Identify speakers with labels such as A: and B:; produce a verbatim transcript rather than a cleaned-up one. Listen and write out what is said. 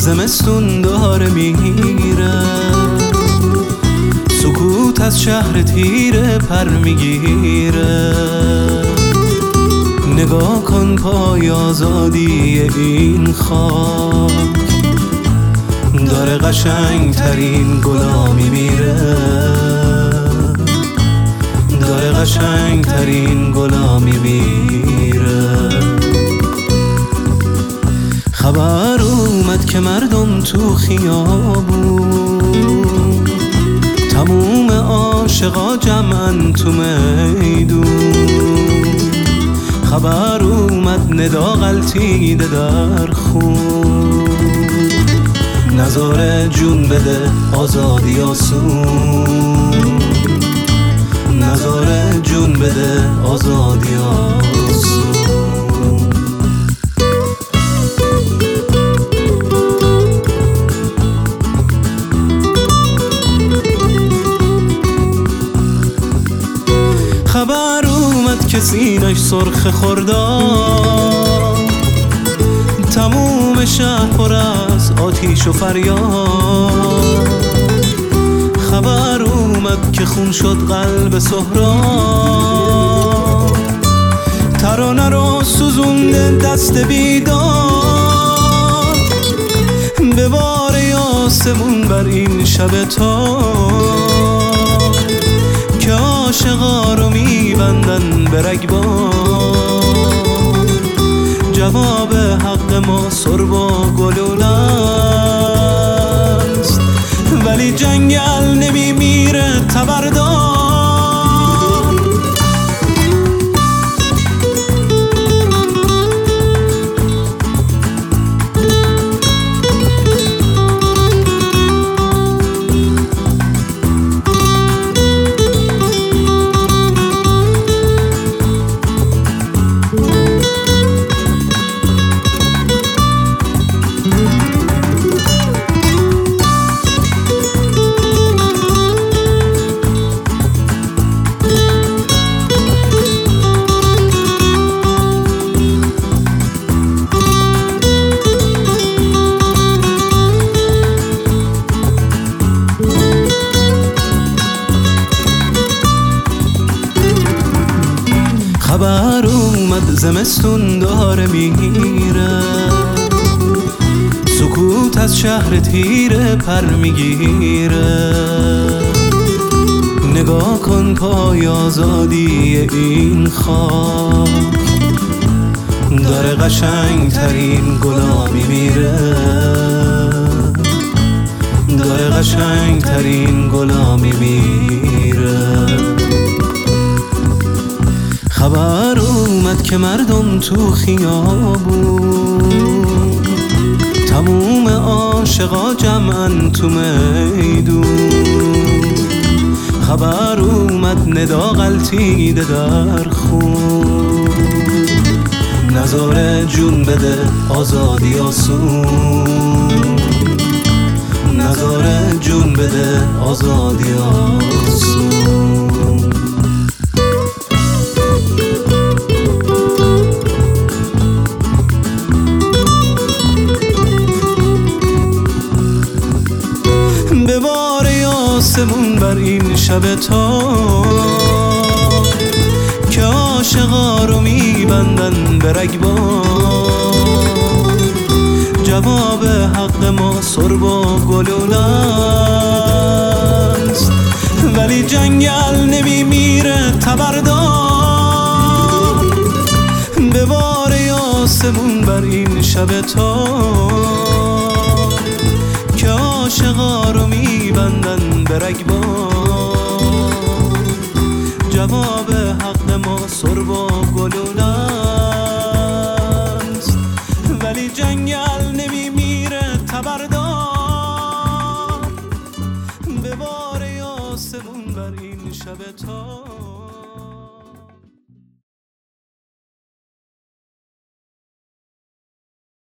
A: زمستون داره میگیره، سکوت از شهر تیره پر میگیره. نگاه کن پای آزادی این خاک، داره قشنگ ترین گلا میمیره، داره قشنگ ترین گلا میمیره. خبر اومد که مردم تو خیابون، تموم عاشقا جمعن تو میدون. خبر اومد ندا غلطیده در خون، نذاره جون بده آزادی آسون، نذاره جون بده آزادی آسون. خبر اومد که سینش سرخ خرداد، تموم شهر پر از آتیش و فریاد. خبر اومد که خون شد قلب سهراب، ترانه رو سوزونده دست بیداد. به بار آسمون بر این شب تار، که عاشقا رو میبندن به رگبار. جواب حق ما سرب و گلوله است، ولی جنگل نمیمیره تبردار. خبر اومد زمستون داره میگیره، سکوت از شهر تیره پر میگیره. نگاه کن پای آزادی این خاک، داره قشنگ ترین گلا میمیره، داره قشنگ ترین گلا میمیره. خبر اومد که مردم تو خیابون، تموم عاشقا جمعن تو میدون. خبر اومد ندا غلطیده در خون، نذاره جون بده آزادی آسون، نذاره جون بده آزادی آسون. به بار آسمون بر این شب تار، که عاشقا رو میبندن به رگبار. جواب حق ما سرب و گلوله است، ولی جنگل نمیمیره تبردار. به بار آسمون بر این شب تار، که عاشقا رو میبندن به رگبار. جواب حق ما سرب و گلوله است، ولی جنگل نمیمیره تبردار. به بار آسمون بر این شب تار.